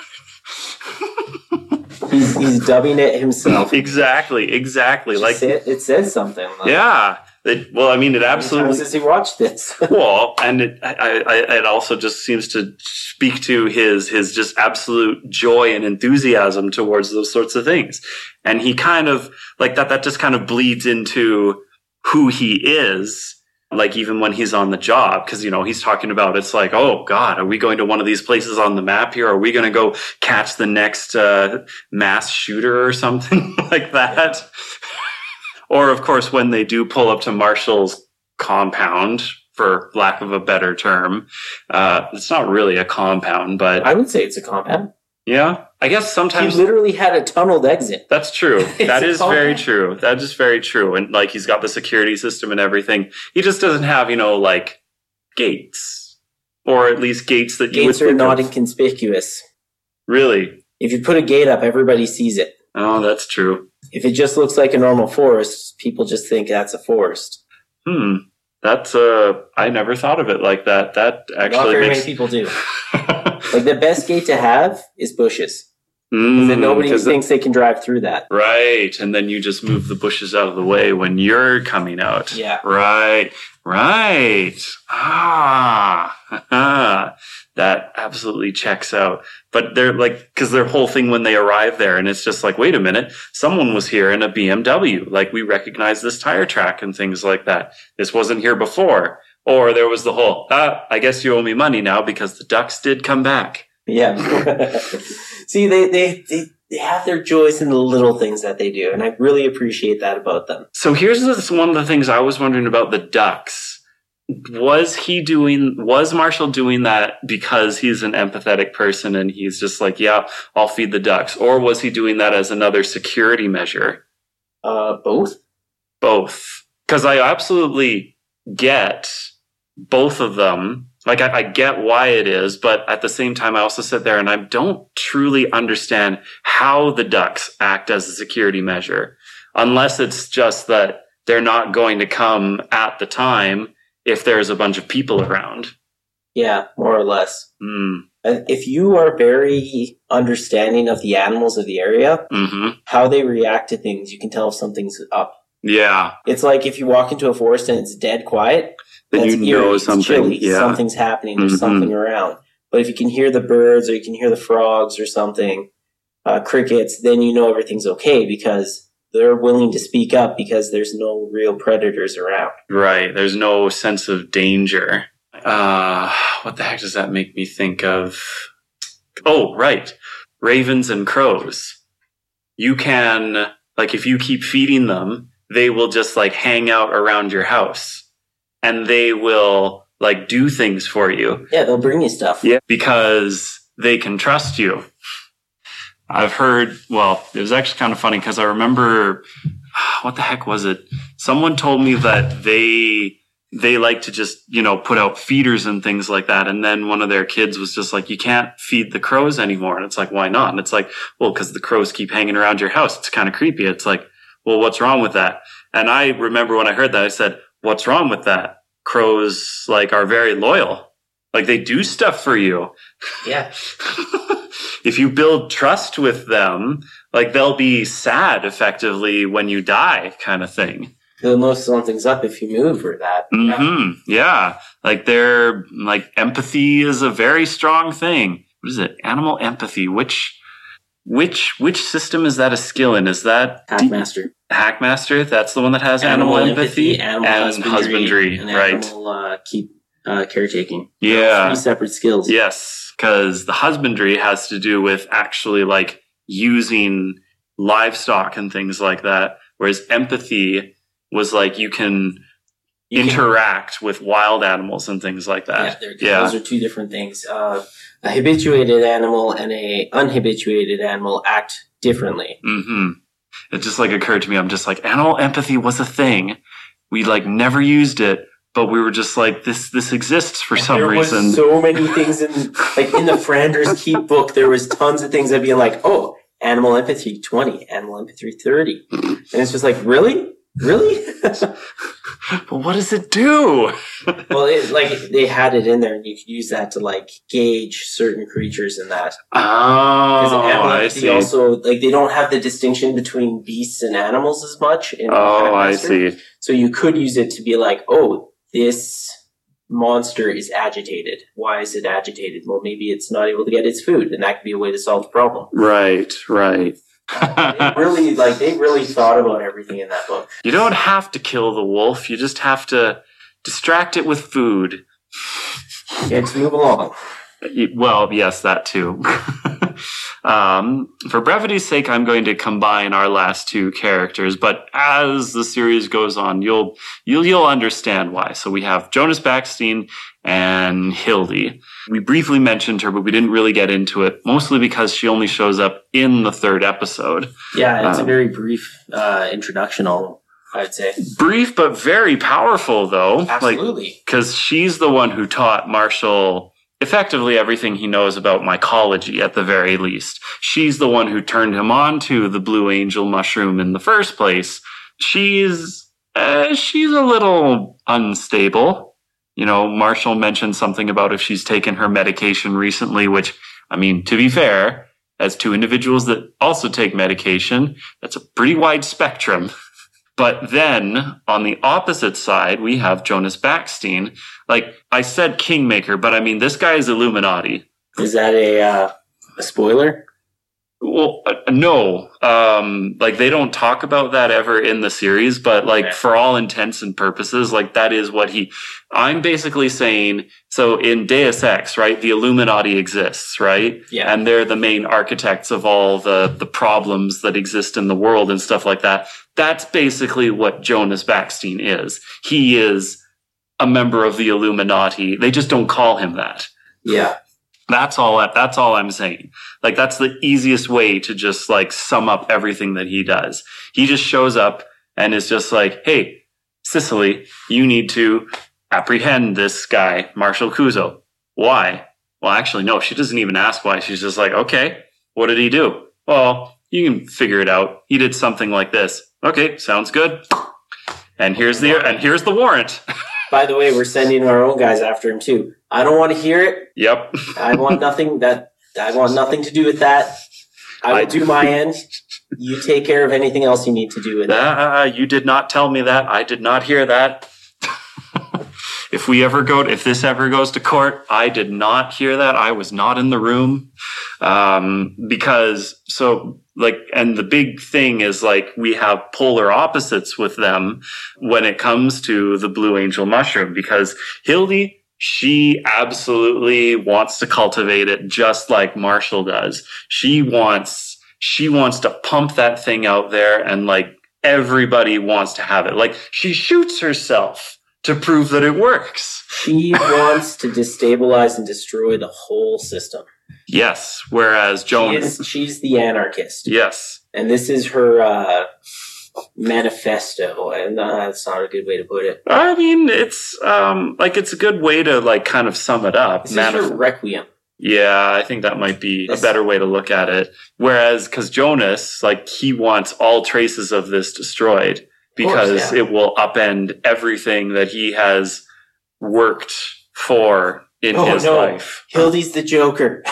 he's, he's dubbing it himself. Exactly, exactly. Like it, it says something. Like, yeah. It, well, I mean, it absolutely. How many times has he watched this? Well, and it, I, I, it also just seems to speak to his his just absolute joy and enthusiasm towards those sorts of things, and he kind of like that. That just kind of bleeds into who he is. Like even when he's on the job, because, you know, he's talking about it's like, oh, God, are we going to one of these places on the map here? Are we going to go catch the next uh, mass shooter or something like that? Or, of course, when they do pull up to Marshall's compound, for lack of a better term. Uh, it's not really a compound, but I would say it's a compound. Yeah, I guess sometimes he literally had a tunneled exit. That's true. That is very true. That is very true. And like he's got the security system and everything. He just doesn't have, you know, like gates, or at least gates that you gates would are not of. inconspicuous. Really? If you put a gate up, everybody sees it. Oh, that's true. If it just looks like a normal forest, people just think that's a forest. Hmm. That's uh. I never thought of it like that. That actually not very makes many people do. Like the best gate to have is bushes. Mm, then nobody thinks the, they can drive through that. Right. And then you just move the bushes out of the way when you're coming out. Yeah. Right. Right. Ah. absolutely checks out. But they're like, because their whole thing when they arrive there, and it's just like, wait a minute, someone was here in a B M W. Like, we recognize this tire track and things like that. This wasn't here before. Or there was the whole, ah, I guess you owe me money now because the ducks did come back. Yeah. See, they, they, they, they have their joys in the little things that they do, and I really appreciate that about them. So here's this, one of the things I was wondering about the ducks. Was he doing, was Marshall doing that because he's an empathetic person and he's just like, yeah, I'll feed the ducks? Or was he doing that as another security measure? Uh, both? Both. Because I absolutely get both of them. Like, I, I get why it is, but at the same time, I also sit there and I don't truly understand how the ducks act as a security measure, unless it's just that they're not going to come at the time if there's a bunch of people around. Yeah, more or less. Mm. If you are very understanding of the animals of the area, Mm-hmm. how they react to things, you can tell if something's up. Yeah. It's like if you walk into a forest and it's dead quiet, Then that's you know eerie, it's something. chilly, Yeah. something's happening, there's Mhm. something around. But if you can hear the birds or you can hear the frogs or something, uh, crickets, then you know everything's okay because they're willing to speak up because there's no real predators around. Right. There's no sense of danger. Uh, what the heck does that make me think of? Oh, right. Ravens and crows. You can, like, if you keep feeding them, they will just, like, hang out around your house. And they will, like, do things for you. Yeah, they'll bring you stuff. Yeah. Because they can trust you. I've heard, well, it was actually kind of funny because I remember, what the heck was it? Someone told me that they, they like to just, you know, put out feeders and things like that. And then one of their kids was just like, you can't feed the crows anymore. And it's like, why not? And it's like, well, because the crows keep hanging around your house. It's kind of creepy. It's like, well, what's wrong with that? And I remember when I heard that, I said, what's wrong with that? Crows, like, are very loyal. Like, they do stuff for you. Yeah. If you build trust with them, like, they'll be sad effectively when you die, kind of thing. They'll know something's up if you move or that. Mm-hmm. Yeah. yeah. Like, they're, like, empathy is a very strong thing. What is it? Animal empathy. Which, which, which system is that a skill in? Is that Hackmaster? Hackmaster? That's the one that has animal, animal empathy, empathy animal and husbandry, husbandry, and right? Animal uh, keep uh, caretaking. Yeah. Three separate skills. Yes, because the husbandry has to do with actually, like, using livestock and things like that, whereas empathy was like you can you interact can, with wild animals and things like that. Yeah, yeah. Those are two different things. Uh, a habituated animal and a unhabituated animal act differently. Mm-hmm. It just, like, occurred to me. I'm just like, animal empathy was a thing. We, like, never used it. But we were just like, this this exists for and some there reason. Was so many things in, like, in the Franders Keep book, there was tons of things I'd be like, oh, animal empathy twenty, animal empathy thirty. And it's just like, really? Really? But what does it do? Well, it, like, they had it in there and you could use that to, like, gauge certain creatures in that. Oh, I see. Also, like, they don't have the distinction between beasts and animals as much. In oh, I see. So you could use it to be like, oh, this monster is agitated. Why is it agitated? Well, maybe it's not able to get its food, and that could be a way to solve the problem. Right, right. They really, like, they really thought about everything in that book. You don't have to kill the wolf. You just have to distract it with food. Yeah, just move along. Well, yes, that too. um, for brevity's sake, I'm going to combine our last two characters, but as the series goes on, you'll you'll you'll understand why. So we have Jonas Backstein and Hildy. We briefly mentioned her, but we didn't really get into it, mostly because she only shows up in the third episode. Yeah, it's um, a very brief uh, introduction, all I'd say. Brief, but very powerful, though. Absolutely. Because like, she's the one who taught Marshall effectively everything he knows about mycology, at the very least. She's the one who turned him on to the Blue Angel mushroom in the first place. She's, uh, she's a little unstable. You know, Marshall mentioned something about if she's taken her medication recently, which, I mean, to be fair, as two individuals that also take medication, that's a pretty wide spectrum. But then, on the opposite side, we have Jonas Backstein. Like, I said Kingmaker, but I mean, this guy is Illuminati. Is that a, uh, a spoiler? Well, uh, no. Um, like, they don't talk about that ever in the series, but, like, okay. for all intents and purposes, like, that is what he... I'm basically saying... So, in Deus Ex, right, the Illuminati exists, right? Yeah. And they're the main architects of all the, the problems that exist in the world and stuff like that. That's basically what Jonas Backstein is. He is a member of the Illuminati. They just don't call him that. Yeah. That's all. That's all I'm saying. Like, that's the easiest way to just like sum up everything that he does. He just shows up and is just like, "Hey, Cicely, you need to apprehend this guy, Marshall Kuzo." Why? Well, actually, no. She doesn't even ask why. She's just like, "Okay, what did he do?" "Well, you can figure it out. He did something like this." "Okay, sounds good. And here's the and here's the warrant." By the way, we're sending our own guys after him too. I don't want to hear it. Yep. I want nothing that I want nothing to do with that. I will I, do my end. You take care of anything else you need to do with it. Uh, you did not tell me that. I did not hear that. If we ever go, if this ever goes to court, I did not hear that. I was not in the room. Um, because so like, and the big thing is like, we have polar opposites with them when it comes to the Blue Angel mushroom, because Hildy, she absolutely wants to cultivate it just like Marshall does. She wants, she wants to pump that thing out there, and like everybody wants to have it. Like, she shoots herself to prove that it works. She wants to destabilize and destroy the whole system. Yes, whereas Jonas... She is, she's the anarchist. Yes. And this is her uh, manifesto, and uh, that's not a good way to put it. I mean, it's um, like, it's a good way to like kind of sum it up. This Manif- is her requiem. Yeah, I think that might be this- a better way to look at it. Whereas, because Jonas, like, he wants all traces of this destroyed, because course, yeah. it will upend everything that he has worked for in oh, his no. life. Hildy's the Joker.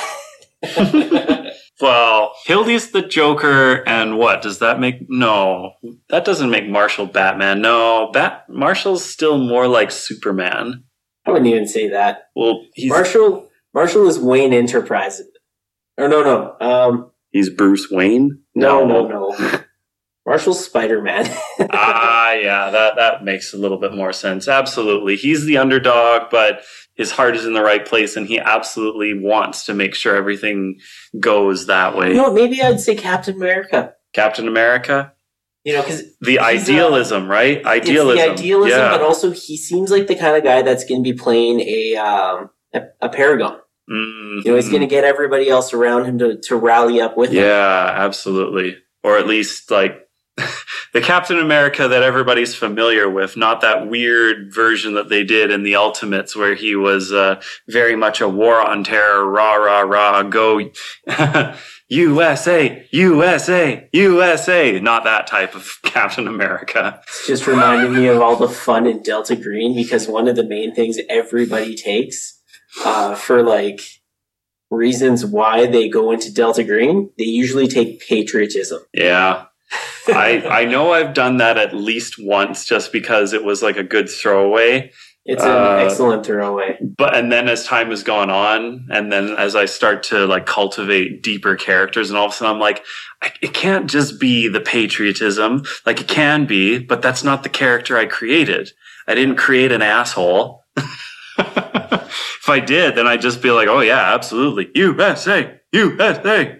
Well, Hildy's the Joker, and what does that make? No, that doesn't make Marshall Batman. No, Bat Marshall's still more like Superman. I wouldn't even say that. Well, he's Marshall. Marshall is Wayne Enterprises. Or no, no. Um, he's Bruce Wayne. No, no, no. no. Marshall's Spider-Man. ah, yeah, that, that makes a little bit more sense. Absolutely. He's the underdog, but his heart is in the right place, and he absolutely wants to make sure everything goes that way. You know, maybe I'd say Captain America. Captain America? You know, because... The idealism, uh, right? Idealism. It's the idealism, yeah. But also he seems like the kind of guy that's going to be playing a, um, a, a paragon. Mm-hmm. You know, he's going to get everybody else around him to, to rally up with him. Yeah, absolutely. Or at least, like, the Captain America that everybody's familiar with, not that weird version that they did in the Ultimates where he was uh, very much a war on terror, rah, rah, rah, go U S A, U S A, U S A. Not that type of Captain America. It's just reminded me of all the fun in Delta Green, because one of the main things everybody takes uh, for, like, reasons why they go into Delta Green, they usually take patriotism. Yeah. I I know I've done that at least once, just because it was like a good throwaway. It's an uh, excellent throwaway. But and then as time has gone on, and then as I start to like cultivate deeper characters, and all of a sudden I'm like, I, it can't just be the patriotism. Like, it can be, but that's not the character I created. I didn't create an asshole. If I did, then I'd just be like, oh yeah, absolutely, U S A, U S A.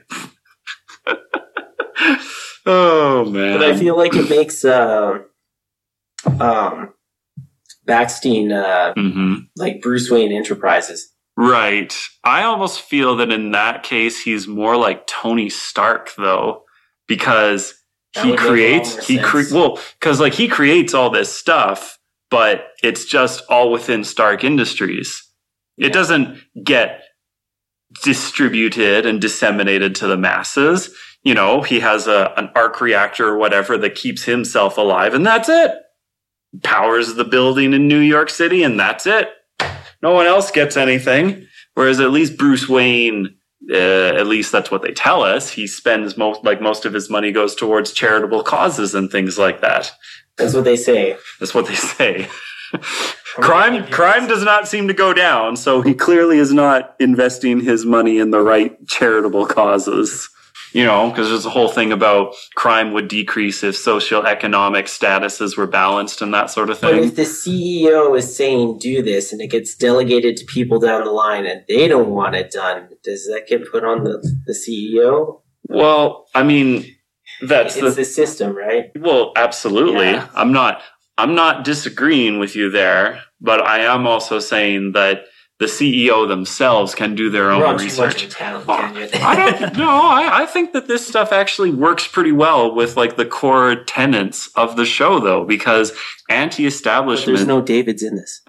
Oh man! But I feel like it makes uh, um, Backstein uh, mm-hmm. like Bruce Wayne Enterprises. Right. I almost feel that in that case he's more like Tony Stark, though, because that he creates he cre- well because like he creates all this stuff, but it's just all within Stark Industries. Yeah. It doesn't get distributed and disseminated to the masses. You know, he has a an arc reactor or whatever that keeps himself alive, and that's it. Powers the building in New York City, and that's it. No one else gets anything. Whereas at least Bruce Wayne, uh, at least that's what they tell us, he spends most, like most of his money goes towards charitable causes and things like that. That's what they say. That's what they say. crime crime does not seem to go down, so he clearly is not investing his money in the right charitable causes. You know, because there's a whole thing about crime would decrease if socioeconomic statuses were balanced and that sort of thing. But if the C E O is saying do this and it gets delegated to people down the line and they don't want it done, does that get put on the, the C E O? Well, I mean, that's it's the, the system, right? Well, absolutely. Yeah. I'm not I'm not disagreeing with you there, but I am also saying that the C E O themselves can do their own research. Town, oh, I don't no, I, I think that this stuff actually works pretty well with like the core tenets of the show though, because anti-establishment. But there's no Davids in this.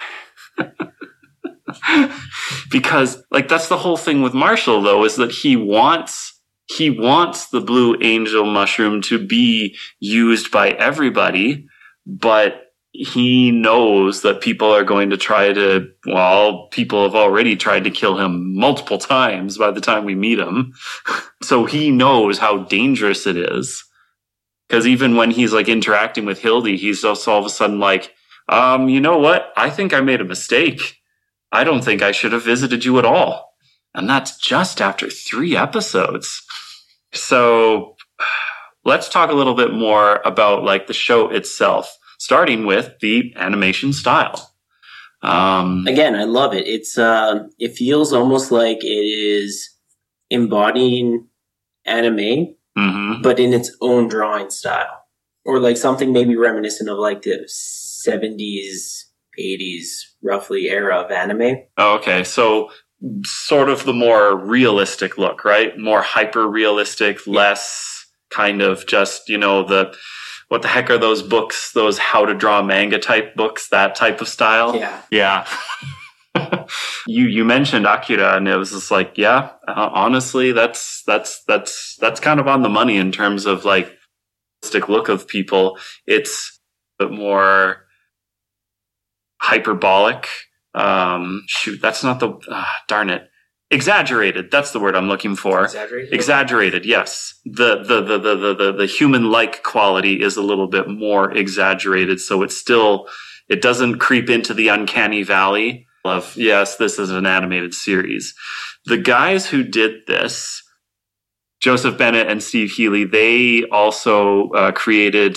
Because like that's the whole thing with Marshall though, is that he wants he wants the Blue Angel mushroom to be used by everybody, but he knows that people are going to try to, well, people have already tried to kill him multiple times by the time we meet him. So he knows how dangerous it is. Because even when he's like interacting with Hildy, he's just all of a sudden like, um, you know what? I think I made a mistake. I don't think I should have visited you at all. And that's just after three episodes. So let's talk a little bit more about like the show itself. Starting with the animation style. Um, Again, I love it. It's uh, it feels almost like it is embodying anime, mm-hmm. but in its own drawing style, or like something maybe reminiscent of like the seventies, eighties, roughly era of anime. Okay, so sort of the more realistic look, right? More hyper realistic, yeah. Less kind of just you know the. What the heck are those books? Those how to draw manga type books, that type of style? Yeah. Yeah. you you mentioned Akira and it was just like, yeah, uh, honestly, that's that's that's that's kind of on the money in terms of like stick look of people. It's a bit more hyperbolic. Um, shoot, that's not the uh, darn it. Exaggerated. That's the word I'm looking for. Exaggerated. Exaggerated. Yes. The the the the the the, the human-like quality is a little bit more exaggerated, so it's still it doesn't creep into the uncanny valley of yes, this is an animated series. The guys who did this, Joseph Bennett and Steve Healy, they also uh, created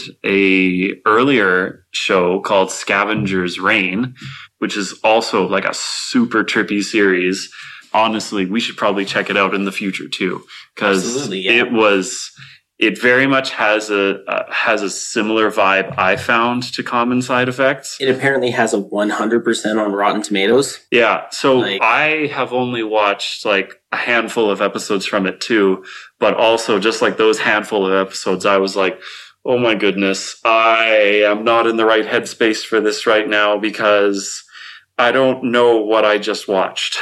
a earlier show called Scavenger's Reign, which is also like a super trippy series. Honestly, we should probably check it out in the future too, because yeah. it was, it very much has a uh, has a similar vibe I found to Common Side Effects. It apparently has a one hundred percent on Rotten Tomatoes. Yeah, so like, I have only watched like a handful of episodes from it too, but also just like those handful of episodes, I was like, oh my goodness, I am not in the right headspace for this right now because I don't know what I just watched.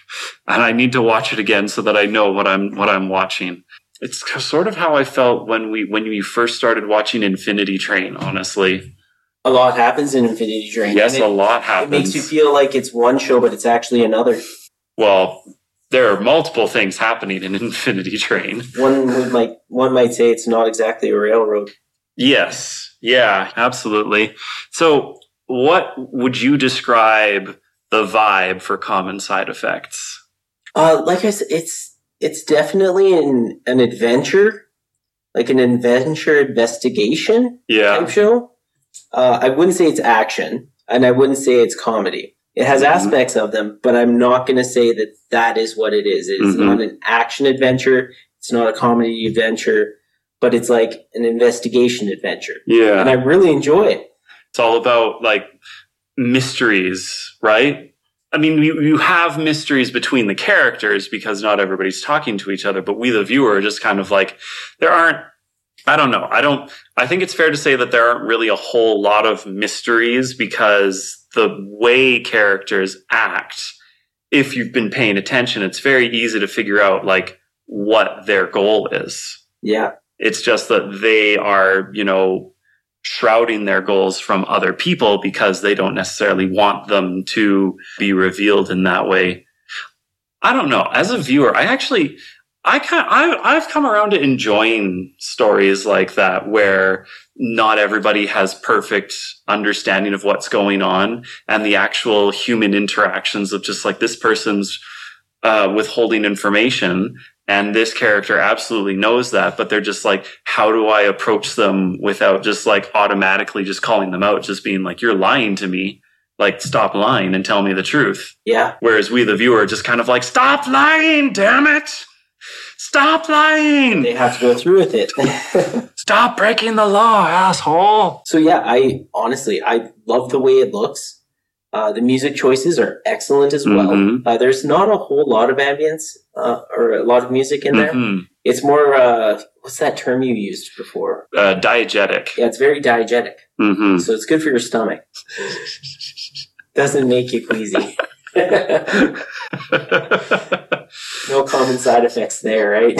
And I need to watch it again so that I know what I'm what I'm watching. It's sort of how I felt when we when we first started watching Infinity Train, honestly. A lot happens in Infinity Train. Yes, it, a lot happens. It makes you feel like it's one show, but it's actually another. Well, there are multiple things happening in Infinity Train. One would like one might say it's not exactly a railroad. Yes. Yeah, absolutely. So what would you describe the vibe for Common Side Effects? Uh, like I said, it's it's definitely an an adventure, like an adventure investigation yeah. type show. Uh, I wouldn't say it's action, and I wouldn't say it's comedy. It has mm-hmm. aspects of them, but I'm not going to say that that is what it is. It's mm-hmm. not an action adventure. It's not a comedy adventure, but it's like an investigation adventure. Yeah, and I really enjoy it. It's all about like mysteries, right? I mean, you, you have mysteries between the characters because not everybody's talking to each other, but we, the viewer, are just kind of like, there aren't, I don't know. I don't, I think it's fair to say that there aren't really a whole lot of mysteries because the way characters act, if you've been paying attention, it's very easy to figure out like what their goal is. Yeah. It's just that they are, you know, shrouding their goals from other people because they don't necessarily want them to be revealed in that way. I don't know. As a viewer, I actually, I kind, I, I've come around to enjoying stories like that where not everybody has perfect understanding of what's going on, and the actual human interactions of just like this person's uh, withholding information, and this character absolutely knows that, but they're just like, how do I approach them without just like automatically just calling them out, just being like, you're lying to me. Like, stop lying and tell me the truth. Yeah. Whereas we, the viewer, just kind of like, stop lying, damn it. Stop lying. They have to go through with it. Stop breaking the law, asshole. So yeah, I honestly, I love the way it looks. Uh, the music choices are excellent as well. Mm-hmm. Uh, there's not a whole lot of ambience uh, or a lot of music in there. Mm-hmm. It's more, uh, what's that term you used before? Uh, diegetic. Yeah, it's very diegetic. Mm-hmm. So it's good for your stomach. Doesn't make you queasy. No common side effects there, right?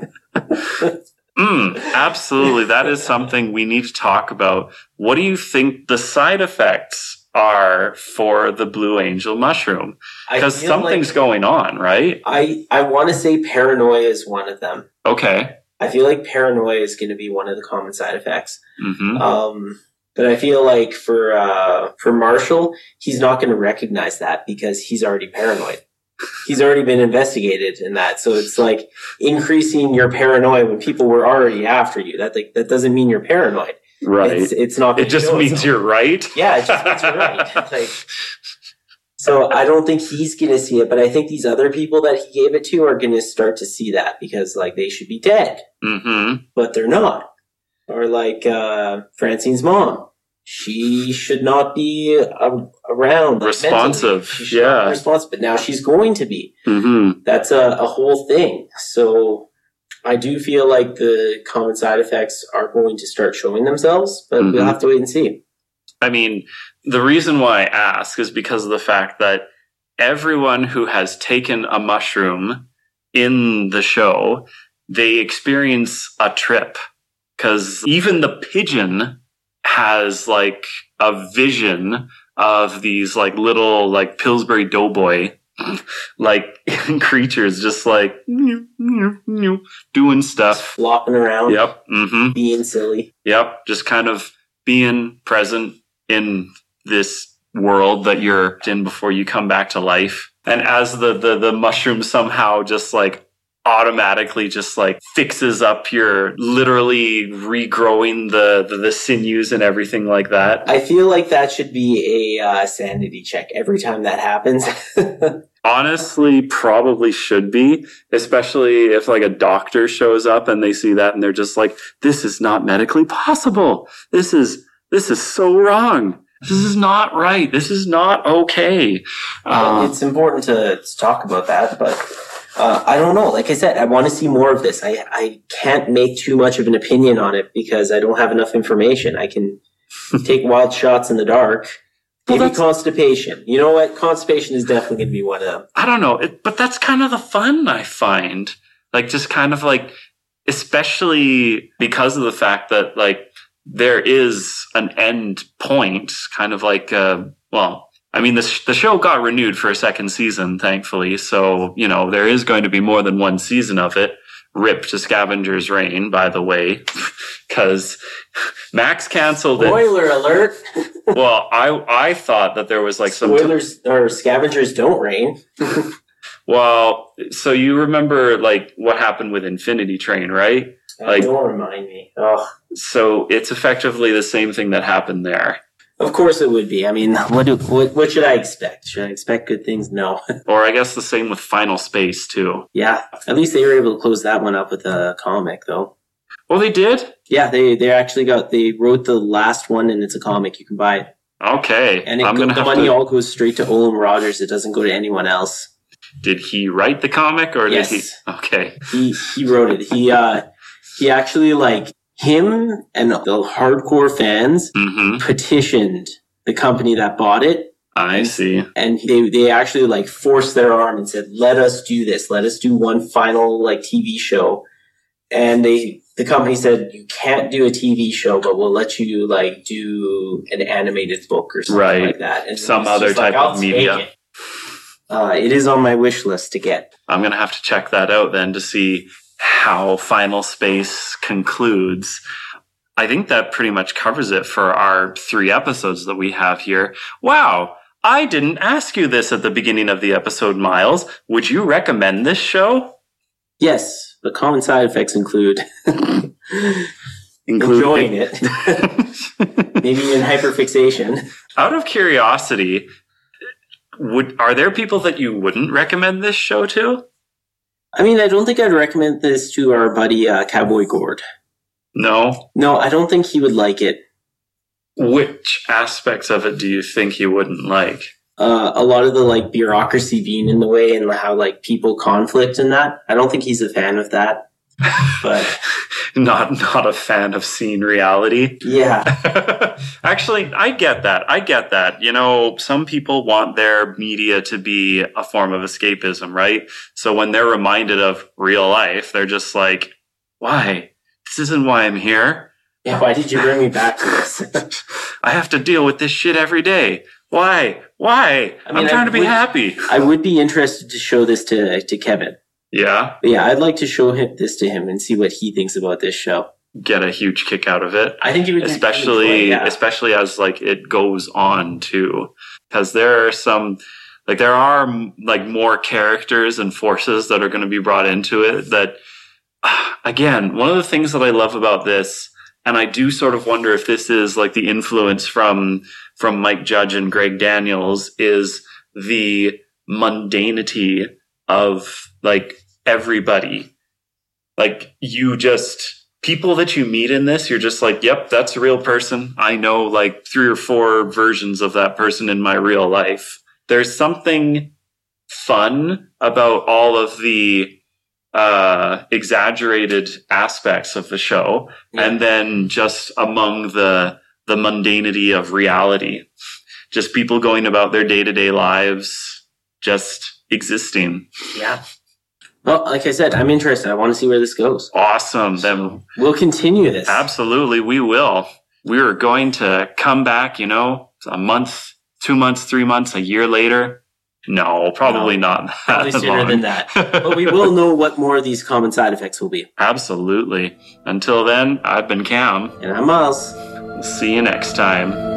mm, absolutely. That is something we need to talk about. What do you think the side effects are for the Blue Angel mushroom? Because something's like going on, right? I, I want to say paranoia is one of them. Okay. I feel like paranoia is going to be one of the common side effects. Mm-hmm. Um, but I feel like for uh, for Marshall, he's not going to recognize that because he's already paranoid. He's already been investigated in that. So it's like increasing your paranoia when people were already after you. That like, that doesn't mean you're paranoid. Right. It's, it's not. It just means itself. You're right. Yeah, it just means you're right. Like, so I don't think he's going to see it, but I think these other people that he gave it to are going to start to see that because like they should be dead, mm-hmm. but they're not. Or like uh, Francine's mom. She should not be uh, around. Like, responsive. She yeah. Be responsive, but now she's going to be. Mm-hmm. That's a, a whole thing. So I do feel like the common side effects are going to start showing themselves, but mm-hmm. we'll have to wait and see. I mean, the reason why I ask is because of the fact that everyone who has taken a mushroom in the show, they experience a trip. Because even the pigeon has like a vision of these like little like Pillsbury Doughboy like creatures just like doing stuff. Just flopping around. Yep. Mm-hmm. Being silly. Yep. Just kind of being present in this world that you're in before you come back to life. And as the, the, the mushroom somehow just like automatically just like fixes up your literally regrowing the, the, the sinews and everything like that. I feel like that should be a uh, sanity check every time that happens. Honestly, probably should be, especially if like a doctor shows up and they see that and they're just like, this is not medically possible. This is, this is so wrong. This is not right. This is not okay. Uh, it's important to, to talk about that, but uh, I don't know. Like I said, I want to see more of this. I, I can't make too much of an opinion on it because I don't have enough information. I can take wild shots in the dark. Maybe well, constipation. You know what? Constipation is definitely going to be one of them. I don't know, it, but that's kind of the fun I find. Like, just kind of like, especially because of the fact that, like, there is an end point, kind of like, uh, well, I mean, the, sh- the show got renewed for a second season, thankfully. So, you know, there is going to be more than one season of it. Rip to Scavenger's Reign, by the way, because Max canceled it. Spoiler alert. Well, I I thought that there was like Spoilers, some... Spoilers, t- or Scavengers don't reign. Well, so you remember like what happened with Infinity Train, right? Uh, like, don't remind me. Oh. So it's effectively the same thing that happened there. Of course it would be. I mean, what do, what, what should I expect? Should I expect good things? No. Or I guess the same with Final Space, too. Yeah. At least they were able to close that one up with a comic, though. Oh, they did? Yeah, they, they actually got, they wrote the last one and it's a comic. You can buy it. Okay. And it, I'm gonna the have money to... all goes straight to Olem Rogers. It doesn't go to anyone else. Did he write the comic or yes. did he? Okay. He, he wrote it. He, uh, he actually, like, him and the hardcore fans mm-hmm. petitioned the company that bought it. I and, see. And they, they actually like forced their arm and said, let us do this. Let us do one final like T V show. And they, the company said, you can't do a T V show, but we'll let you like do an animated book or something right. like that. And some other type like, of media. It. Uh, it is on my wish list to get. I'm going to have to check that out then to see how Final Space concludes. I think that pretty much covers it for our three episodes that we have here. Wow. I didn't ask you this at the beginning of the episode, Miles. Would you recommend this show? Yes. The common side effects include enjoying it. Maybe even hyperfixation. Out of curiosity, would are there people that you wouldn't recommend this show to? I mean, I don't think I'd recommend this to our buddy uh, Cowboy Gord. No? No, I don't think he would like it. Which aspects of it do you think he wouldn't like? Uh, a lot of the like bureaucracy being in the way and how like people conflict in that. I don't think he's a fan of that. But not not a fan of seeing reality. Yeah. Actually, I get that. I get that. You know, some people want their media to be a form of escapism, right? So when they're reminded of real life, they're just like, why? This isn't why I'm here. Yeah, why did you bring me back to this? I have to deal with this shit every day. Why? Why? I mean, I'm trying I to be would, happy. I would be interested to show this to to Kevin. Yeah? But yeah, I'd like to show him this to him and see what he thinks about this show. Get a huge kick out of it. I think he would especially enjoy, yeah. especially as like it goes on too, because there are some like there are like more characters and forces that are going to be brought into it. That again, one of the things that I love about this, and I do sort of wonder if this is like the influence from from Mike Judge and Greg Daniels, is the mundanity of like everybody. Like you just, people that you meet in this, you're just like, yep, that's a real person. I know like three or four versions of that person in my real life. There's something fun about all of the uh, exaggerated aspects of the show. Yeah. And then just among the, the mundanity of reality, just people going about their day-to-day lives, just existing. Yeah. Well, like I said, I'm interested. I want to see where this goes. Awesome. Then we'll continue this. Absolutely, we will. We are going to come back, you know, a month, two months, three months, a year later. No, probably no, not. Probably sooner long. than that. But we will know what more of these common side effects will be. Absolutely. Until then, I've been Cam. And I'm Miles. We'll see you next time.